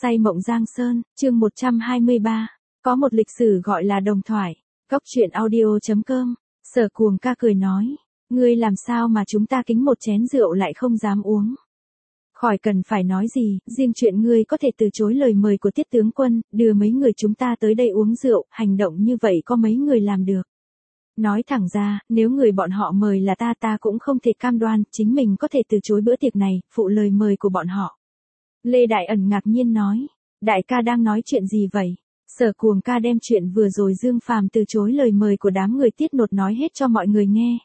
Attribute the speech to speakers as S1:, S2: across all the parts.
S1: Say mộng Giang Sơn, chương 123. Có một lịch sử gọi là đồng thoại. Cốc truyện audio.com. Sở Cuồng ca cười nói. Ngươi làm sao mà chúng ta kính một chén rượu lại không dám uống. Khỏi cần phải nói gì, riêng chuyện ngươi có thể từ chối lời mời của Tiết tướng quân, đưa mấy người chúng ta tới đây uống rượu, hành động như vậy có mấy người làm được. Nói thẳng ra, nếu người bọn họ mời là ta cũng không thể cam đoan, chính mình có thể từ chối bữa tiệc này, phụ lời mời của bọn họ. Lê Đại Ẩn ngạc nhiên nói, đại ca đang nói chuyện gì vậy? Sở Cuồng ca đem chuyện vừa rồi Dương Phàm từ chối lời mời của đám người Tiết Nột nói hết cho mọi người nghe.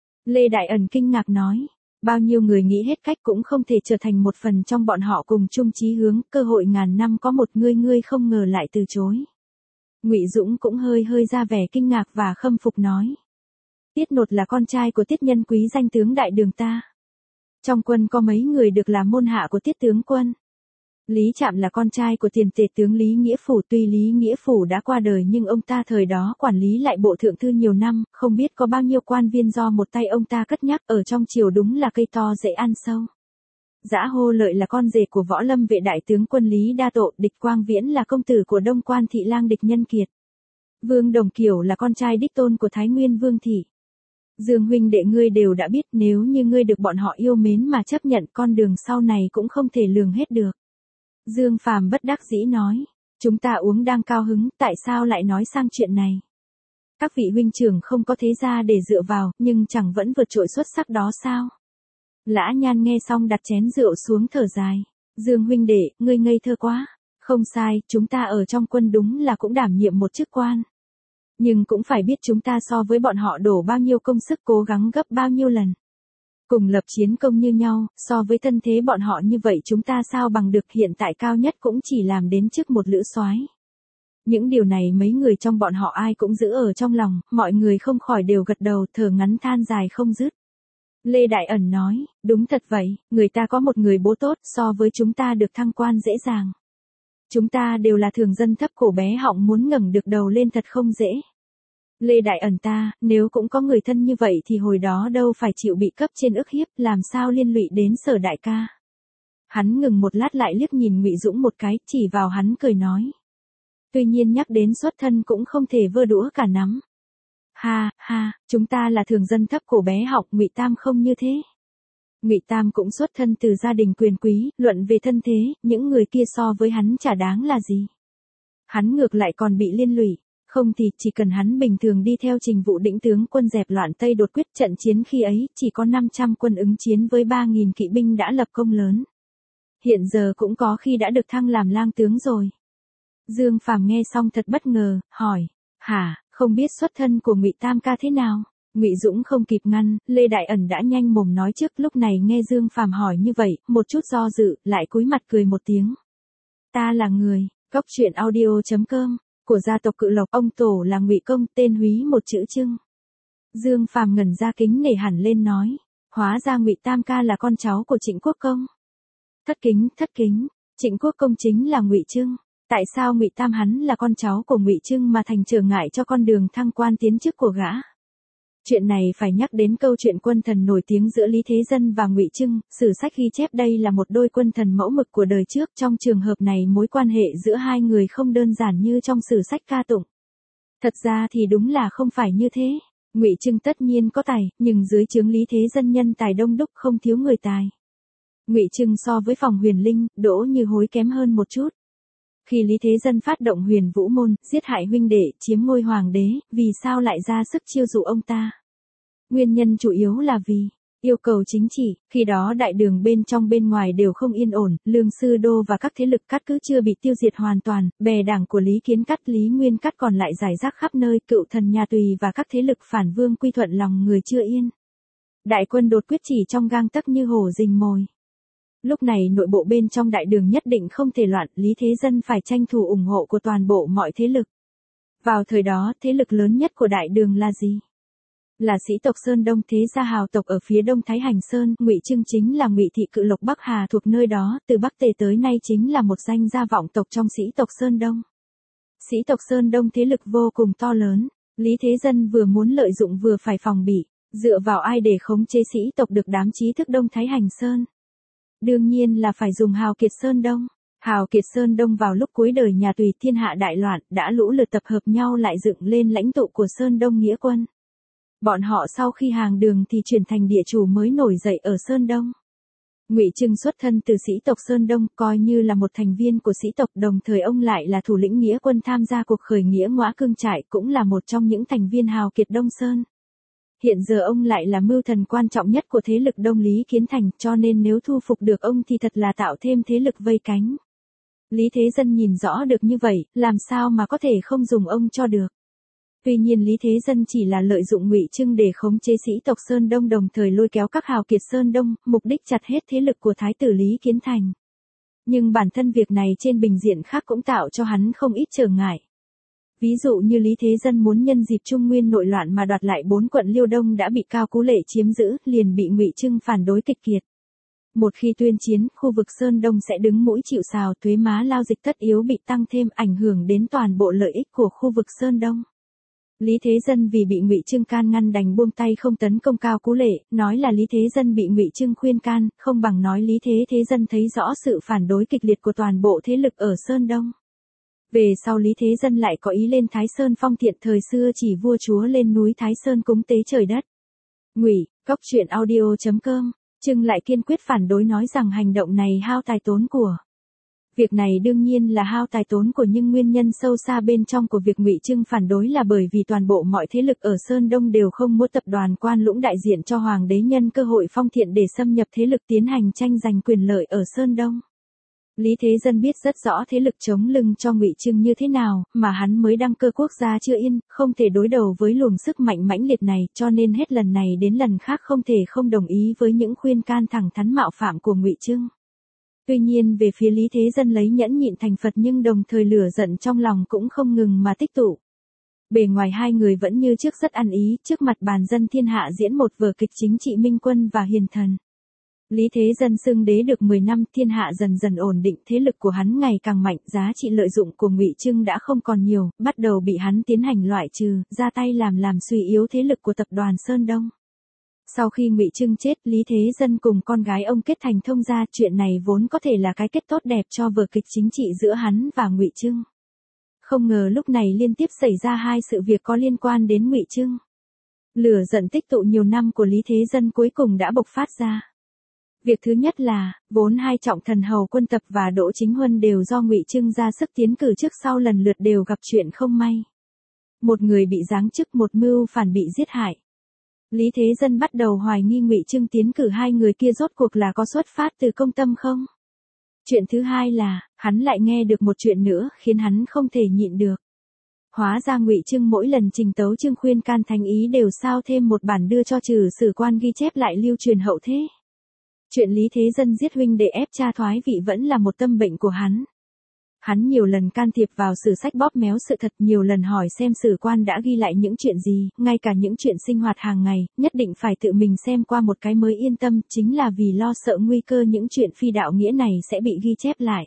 S1: Lê Đại Ẩn kinh ngạc nói, bao nhiêu người nghĩ hết cách cũng không thể trở thành một phần trong bọn họ cùng chung chí hướng, cơ hội ngàn năm có một ngươi không ngờ lại từ chối. Ngụy Dũng cũng hơi ra vẻ kinh ngạc và khâm phục nói, Tiết Nột là con trai của Tiết Nhân Quý danh tướng đại đường ta. Trong quân có mấy người được làm môn hạ của Tiết tướng quân. Lý Trạm là con trai của tiền tể tướng Lý Nghĩa Phủ, tuy Lý Nghĩa Phủ đã qua đời nhưng ông ta thời đó quản lý lại bộ thượng thư nhiều năm, không biết có bao nhiêu quan viên do một tay ông ta cất nhắc, ở trong triều đúng là cây to dễ ăn sâu. Dã Hô Lợi là con rể của Võ Lâm vệ đại tướng quân Lý Đa Tộ, Địch Quang Viễn là công tử của Đông Quan thị lang Địch Nhân Kiệt. Vương Đồng Kiều là con trai đích tôn của Thái Nguyên Vương thị. Dương huynh đệ ngươi đều đã biết, nếu như ngươi được bọn họ yêu mến mà chấp nhận, con đường sau này cũng không thể lường hết được. Dương Phàm bất đắc dĩ nói, chúng ta uống đang cao hứng, tại sao lại nói sang chuyện này? Các vị huynh trưởng không có thế gia để dựa vào, nhưng chẳng vẫn vượt trội xuất sắc đó sao? Lã Nhan nghe xong đặt chén rượu xuống thở dài. Dương huynh đệ, ngươi ngây thơ quá. Không sai, chúng ta ở trong quân đúng là cũng đảm nhiệm một chức quan. Nhưng cũng phải biết chúng ta so với bọn họ đổ bao nhiêu công sức, cố gắng gấp bao nhiêu lần. Cùng lập chiến công như nhau, so với thân thế bọn họ như vậy chúng ta sao bằng được, hiện tại cao nhất cũng chỉ làm đến chức một lữ soái. Những điều này mấy người trong bọn họ ai cũng giữ ở trong lòng, mọi người không khỏi đều gật đầu thở ngắn than dài không dứt. Lê Đại Ẩn nói, đúng thật vậy, người ta có một người bố tốt, so với chúng ta được thăng quan dễ dàng. Chúng ta đều là thường dân thấp cổ bé họng, muốn ngẩng được đầu lên thật không dễ. Lê Đại Ẩn ta, nếu cũng có người thân như vậy thì hồi đó đâu phải chịu bị cấp trên ức hiếp, làm sao liên lụy đến Sở đại ca. Hắn ngừng một lát lại liếc nhìn Ngụy Dũng một cái, chỉ vào hắn cười nói. Tuy nhiên nhắc đến xuất thân cũng không thể vơ đũa cả nắm. Ha, chúng ta là thường dân thấp cổ bé họng, Ngụy Tam không như thế. Ngụy Tam cũng xuất thân từ gia đình quyền quý, luận về thân thế, những người kia so với hắn chả đáng là gì. Hắn ngược lại còn bị liên lụy. Không thì, chỉ cần hắn bình thường đi theo Trình Vụ Đĩnh tướng quân dẹp loạn Tây đột quyết, trận chiến khi ấy, chỉ có 500 quân ứng chiến với 3.000 kỵ binh đã lập công lớn. Hiện giờ cũng có khi đã được thăng làm lang tướng rồi. Dương Phàm nghe xong thật bất ngờ, hỏi, hả, không biết xuất thân của Ngụy Tam ca thế nào? Ngụy Dũng không kịp ngăn, Lê Đại Ẩn đã nhanh mồm nói trước, lúc này nghe Dương Phàm hỏi như vậy, một chút do dự, lại cúi mặt cười một tiếng. Ta là người, Cốc truyện audio.com. Của gia tộc Cự Lộc, ông tổ là Ngụy Công, tên Húy một chữ Trưng. Dương Phàm ngẩn ra kính nể hẳn lên nói, hóa ra Ngụy Tam ca là con cháu của Trịnh Quốc Công. Thất kính, Trịnh Quốc Công chính là Ngụy Trưng, tại sao Ngụy Tam hắn là con cháu của Ngụy Trưng mà thành trở ngại cho con đường thăng quan tiến chức của gã? Chuyện này phải nhắc đến câu chuyện quân thần nổi tiếng giữa Lý Thế Dân và Ngụy Trưng, sử sách ghi chép đây là một đôi quân thần mẫu mực của đời trước, trong trường hợp này mối quan hệ giữa hai người không đơn giản như trong sử sách ca tụng. Thật ra thì đúng là không phải như thế. Ngụy Trưng tất nhiên có tài, nhưng dưới trướng Lý Thế Dân nhân tài đông đúc, không thiếu người tài. Ngụy Trưng so với Phòng Huyền Linh, Đỗ Như Hối kém hơn một chút. Khi Lý Thế Dân phát động Huyền Vũ môn, giết hại huynh đệ, chiếm ngôi hoàng đế, vì sao lại ra sức chiêu dụ ông ta? Nguyên nhân chủ yếu là vì yêu cầu chính trị, khi đó đại đường bên trong bên ngoài đều không yên ổn, Lương Sư Đô và các thế lực Cát cứ chưa bị tiêu diệt hoàn toàn, bè đảng của Lý Kiến Cát, Lý Nguyên Cát còn lại rải rác khắp nơi, cựu thần nhà Tùy và các thế lực phản vương quy thuận lòng người chưa yên. Đại quân đột quyết chỉ trong gang tấc như hổ rình mồi. Lúc này nội bộ bên trong đại đường nhất định không thể loạn, Lý Thế Dân phải tranh thủ ủng hộ của toàn bộ mọi thế lực. Vào thời đó, thế lực lớn nhất của đại đường là gì? Là sĩ tộc Sơn Đông, thế gia hào tộc ở phía đông Thái Hành Sơn, Ngụy Trưng chính là Ngụy thị Cự Lộc Bắc Hà thuộc nơi đó, từ Bắc Tề tới nay chính là một danh gia vọng tộc trong sĩ tộc Sơn Đông. Sĩ tộc Sơn Đông thế lực vô cùng to lớn, Lý Thế Dân vừa muốn lợi dụng vừa phải phòng bị, dựa vào ai để khống chế sĩ tộc được đám trí thức Đông Thái Hành Sơn? Đương nhiên là phải dùng hào kiệt Sơn Đông. Hào kiệt Sơn Đông vào lúc cuối đời nhà Tùy thiên hạ đại loạn, đã lũ lượt tập hợp nhau lại dựng lên lãnh tụ của Sơn Đông nghĩa quân. Bọn họ sau khi hàng đường thì chuyển thành địa chủ mới nổi dậy ở Sơn Đông. Ngụy Trưng xuất thân từ sĩ tộc Sơn Đông, coi như là một thành viên của sĩ tộc, đồng thời ông lại là thủ lĩnh nghĩa quân tham gia cuộc khởi nghĩa Ngõa Cương Trại, cũng là một trong những thành viên hào kiệt Đông Sơn. Hiện giờ ông lại là mưu thần quan trọng nhất của thế lực Đông Lý Kiến Thành, cho nên nếu thu phục được ông thì thật là tạo thêm thế lực vây cánh. Lý Thế Dân nhìn rõ được như vậy, làm sao mà có thể không dùng ông cho được. Tuy nhiên Lý Thế Dân chỉ là lợi dụng Ngụy Trưng để khống chế sĩ tộc Sơn Đông, đồng thời lôi kéo các hào kiệt Sơn Đông, mục đích chặt hết thế lực của Thái tử Lý Kiến Thành. Nhưng bản thân việc này trên bình diện khác cũng tạo cho hắn không ít trở ngại. Ví dụ như Lý Thế Dân muốn nhân dịp Trung Nguyên nội loạn mà đoạt lại 4 quận Liêu Đông đã bị Cao Cú Lệ chiếm giữ, liền bị Ngụy Trưng phản đối kịch liệt. Một khi tuyên chiến, khu vực Sơn Đông sẽ đứng mũi chịu sào, thuế má lao dịch tất yếu bị tăng thêm, ảnh hưởng đến toàn bộ lợi ích của khu vực Sơn Đông. Lý Thế Dân vì bị Ngụy Trưng can ngăn đành buông tay không tấn công Cao Cú Lệ, nói là Lý Thế Dân bị Ngụy Trưng khuyên can, không bằng nói Lý Thế Dân thấy rõ sự phản đối kịch liệt của toàn bộ thế lực ở Sơn Đông. Về sau Lý Thế Dân lại có ý lên Thái Sơn phong thiện, thời xưa chỉ vua chúa lên núi Thái Sơn cúng tế trời đất. Ngụy, Cốc Truyện Audio.com, Trưng lại kiên quyết phản đối, nói rằng hành động này hao tài tốn của. Việc này đương nhiên là hao tài tốn của, nhưng nguyên nhân sâu xa bên trong của việc Ngụy Trưng phản đối là bởi vì toàn bộ mọi thế lực ở Sơn Đông đều không muốn tập đoàn Quan Lũng đại diện cho Hoàng đế nhân cơ hội phong thiện để xâm nhập thế lực tiến hành tranh giành quyền lợi ở Sơn Đông. Lý Thế Dân biết rất rõ thế lực chống lưng cho Ngụy Trưng như thế nào, mà hắn mới đăng cơ quốc gia chưa yên, không thể đối đầu với luồng sức mạnh mãnh liệt này, cho nên hết lần này đến lần khác không thể không đồng ý với những khuyên can thẳng thắn mạo phạm của Ngụy Trưng. Tuy nhiên về phía Lý Thế Dân lấy nhẫn nhịn thành Phật, nhưng đồng thời lửa giận trong lòng cũng không ngừng mà tích tụ. Bề ngoài hai người vẫn như trước rất ăn ý, trước mặt bàn dân thiên hạ diễn một vở kịch chính trị Minh Quân và Hiền Thần. Lý Thế Dân xưng đế được 10 năm, thiên hạ dần dần ổn định, thế lực của hắn ngày càng mạnh, giá trị lợi dụng của Ngụy Trưng đã không còn nhiều, bắt đầu bị hắn tiến hành loại trừ, ra tay làm suy yếu thế lực của tập đoàn Sơn Đông. Sau khi Ngụy Trưng chết, Lý Thế Dân cùng con gái ông kết thành thông gia, chuyện này vốn có thể là cái kết tốt đẹp cho vở kịch chính trị giữa hắn và Ngụy Trưng. Không ngờ lúc này liên tiếp xảy ra hai sự việc có liên quan đến Ngụy Trưng. Lửa giận tích tụ nhiều năm của Lý Thế Dân cuối cùng đã bộc phát ra. Việc thứ nhất là, vốn hai trọng thần Hầu Quân Tập và Đỗ Chính Huân đều do Ngụy Trưng ra sức tiến cử trước sau lần lượt đều gặp chuyện không may. Một người bị giáng chức, một mưu phản bị giết hại. Lý Thế Dân bắt đầu hoài nghi Ngụy Trưng tiến cử hai người kia rốt cuộc là có xuất phát từ công tâm không? Chuyện thứ hai là, hắn lại nghe được một chuyện nữa khiến hắn không thể nhịn được. Hóa ra Ngụy Trưng mỗi lần trình tấu chương khuyên can thánh ý đều sao thêm một bản đưa cho Trừ Sử Quan ghi chép lại lưu truyền hậu thế. Chuyện Lý Thế Dân giết huynh để ép cha thoái vị vẫn là một tâm bệnh của hắn. Hắn nhiều lần can thiệp vào sử sách bóp méo sự thật, nhiều lần hỏi xem sử quan đã ghi lại những chuyện gì, ngay cả những chuyện sinh hoạt hàng ngày, nhất định phải tự mình xem qua một cái mới yên tâm, chính là vì lo sợ nguy cơ những chuyện phi đạo nghĩa này sẽ bị ghi chép lại.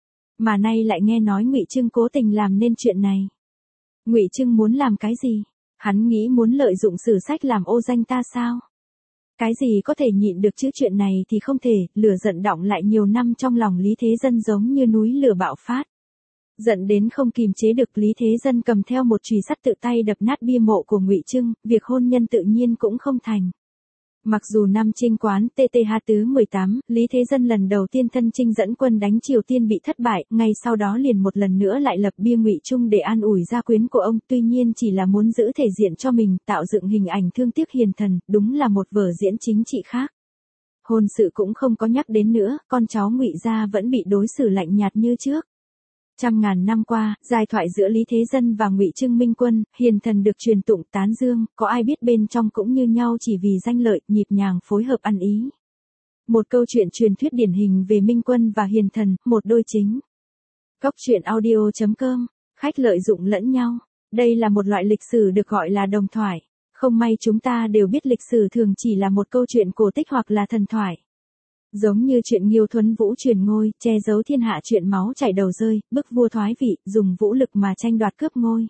S1: Mà nay lại nghe nói Ngụy Trưng cố tình làm nên chuyện này. Ngụy Trưng muốn làm cái gì? Hắn nghĩ muốn lợi dụng sử sách làm ô danh ta sao? Cái gì có thể nhịn được chứ, chuyện này thì không thể, lửa giận đọng lại nhiều năm trong lòng Lý Thế Dân giống như núi lửa bạo phát. Giận đến không kìm chế được, Lý Thế Dân cầm theo một chùy sắt tự tay đập nát bia mộ của Ngụy Trưng, việc hôn nhân tự nhiên cũng không thành. Mặc dù năm Trinh Quán TTH tứ 18, Lý Thế Dân lần đầu tiên thân chinh dẫn quân đánh Triều Tiên bị thất bại, ngay sau đó liền một lần nữa lại lập bia Ngụy Trung để an ủi gia quyến của ông, tuy nhiên chỉ là muốn giữ thể diện cho mình, tạo dựng hình ảnh thương tiếc hiền thần, đúng là một vở diễn chính trị khác. Hôn sự cũng không có nhắc đến nữa, con cháu Ngụy gia vẫn bị đối xử lạnh nhạt như trước. Trăm ngàn năm qua, giai thoại giữa Lý Thế Dân và Ngụy Trưng Minh Quân, Hiền Thần được truyền tụng tán dương, có ai biết bên trong cũng như nhau chỉ vì danh lợi, nhịp nhàng phối hợp ăn ý. Một câu chuyện truyền thuyết điển hình về Minh Quân và Hiền Thần, một đôi chính. Cốc Truyện Audio.com, khách lợi dụng lẫn nhau. Đây là một loại lịch sử được gọi là đồng thoại. Không may chúng ta đều biết lịch sử thường chỉ là một câu chuyện cổ tích hoặc là thần thoại. Giống như chuyện Nghiêu Thuấn Vũ truyền ngôi, che giấu thiên hạ chuyện máu chảy đầu rơi, bức vua thoái vị, dùng vũ lực mà tranh đoạt cướp ngôi.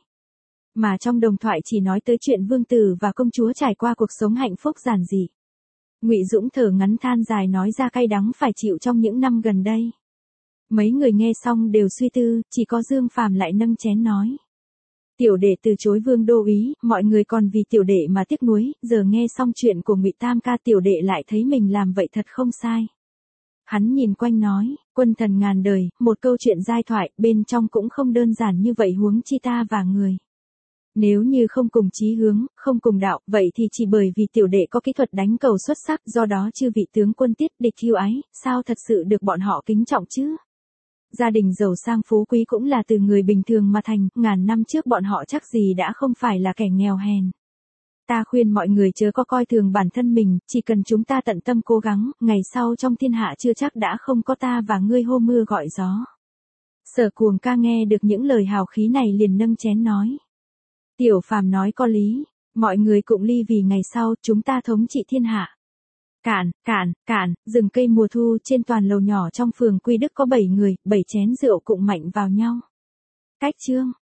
S1: Mà trong đồng thoại chỉ nói tới chuyện vương tử và công chúa trải qua cuộc sống hạnh phúc giản dị. Ngụy Dũng thở ngắn than dài nói ra cay đắng phải chịu trong những năm gần đây. Mấy người nghe xong đều suy tư, chỉ có Dương Phàm lại nâng chén nói. Tiểu đệ từ chối Vương đô ý, mọi người còn vì tiểu đệ mà tiếc nuối, giờ nghe xong chuyện của Ngụy Tam ca tiểu đệ lại thấy mình làm vậy thật không sai. Hắn nhìn quanh nói, quân thần ngàn đời, một câu chuyện giai thoại, bên trong cũng không đơn giản như vậy huống chi ta và người. Nếu như không cùng chí hướng, không cùng đạo, vậy thì chỉ bởi vì tiểu đệ có kỹ thuật đánh cầu xuất sắc, do đó chư vị tướng quân tiết địch yêu ái, sao thật sự được bọn họ kính trọng chứ? Gia đình giàu sang phú quý cũng là từ người bình thường mà thành, ngàn năm trước bọn họ chắc gì đã không phải là kẻ nghèo hèn. Ta khuyên mọi người chớ có coi thường bản thân mình, chỉ cần chúng ta tận tâm cố gắng, ngày sau trong thiên hạ chưa chắc đã không có ta và ngươi hô mưa gọi gió. Sở Cuồng ca nghe được những lời hào khí này liền nâng chén nói. Tiểu Phàm nói có lý, mọi người cũng ly vì ngày sau chúng ta thống trị thiên hạ. Cạn, rừng cây mùa thu trên toàn lầu nhỏ trong phường Quy Đức có 7 người, 7 chén rượu cụng mạnh vào nhau. Cách chương.